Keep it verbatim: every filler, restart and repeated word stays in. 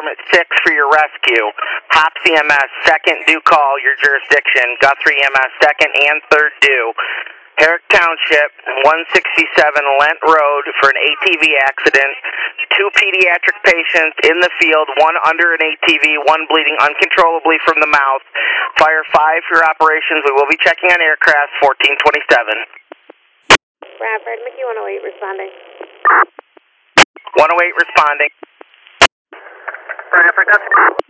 at six for your rescue. Hops E M S, second due call, your jurisdiction. Guthrie E M S, second and third due. Herrick Township, one sixty-seven Lent Road for an A T V accident. Two pediatric patients in the field, one under an A T V, one bleeding uncontrollably from the mouth. Fire five for your operations. We will be checking on aircraft fourteen twenty-seven. Bradford, Mickey one oh eight responding. one oh eight responding. Bradford, that's